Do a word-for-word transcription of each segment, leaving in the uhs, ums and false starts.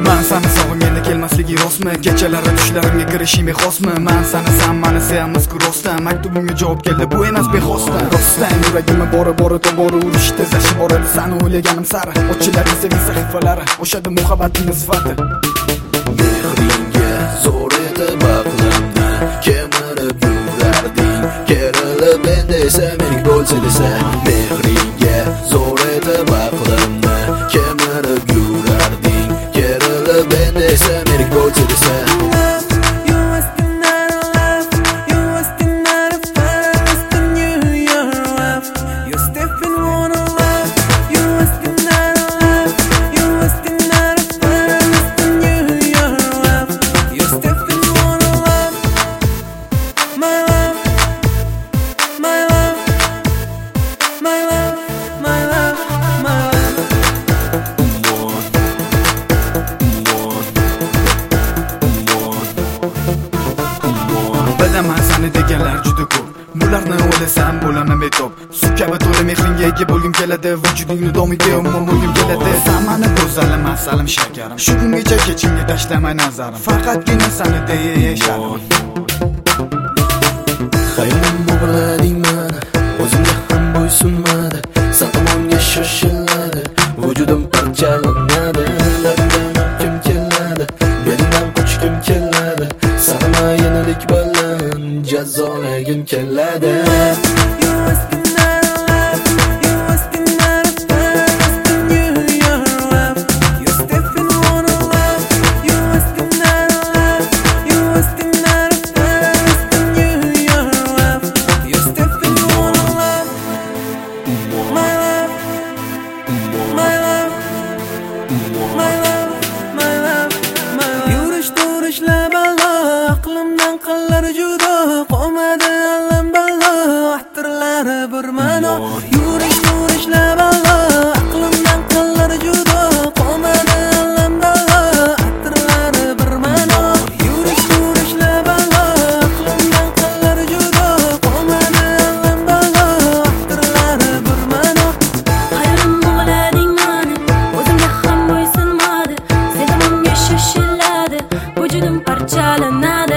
Men seni sog'inganda kelmasligi rostmi? Kechalari tushlarimga kirishing bexosmi? Men seni san meni sevamiz rostdan. Maktubimga javob keldi, bu emas bexosdan. Rostdan yuragimni bora bora tobora urish tezlashib boradi. Seni o'ylaganim sari ochiladi sevgi sahifalari, o'shadi muhabbatning sifati. Mehringga zo'r etib aqlimni kemirib yurarding. Kerilib endi esa mening bo'lsa desa. Mehringga zo'r etib aqlimni kemirib yurarding. Kerilib endi esa mening bo'lsa desa. Bilaman seni deganlar juda ko'p. Bularni o'ylasam bo'laman betob. Suv kabi to'la mehringga ega bo'lgim keladi. Vujudingni domiga umuman bo'lgim keladi. Sen meni go'zalim, asalim, shakarim. Shu kungacha kechimga tashlamay nazarim. Faqatgina seni deya yashadim. Xayolim bo'g'irlading meni, o'zimga ham bo'ysunmadi. Sen tomonga shoshiladi, vujudim parchalanadi. Kim keladi, mendan qochgim keladi. Sana yenilik bilan jazolagim keladi. Aqlimdan qillar judo qolmadi alam balo ahtirlari bir ma'no yurish turishlab balo aqlimdan qillar judo qolmadi alam balo ahtirlari bir ma'no yurish turishlab balo aqlimdan qillar judo qolmadi alam balo ahtirlari bir ma'no hayolim bo'g'lading meni o'zimga ham bo'ysunmadi sevimimga shoshiladi vujudim parchalanadi.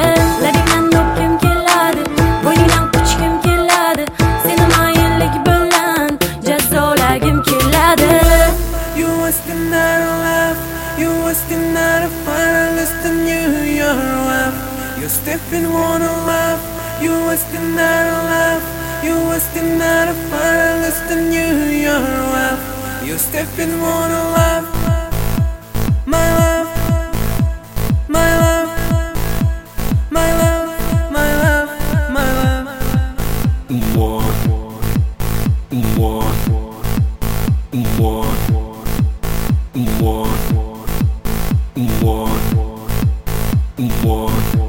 You stepping on a laugh, you wasting that laugh, you wasting that fire, less than you, you're laugh. You stepping on a laugh, my love, my love, my love, my love, my love. More, more, more, more, more, more.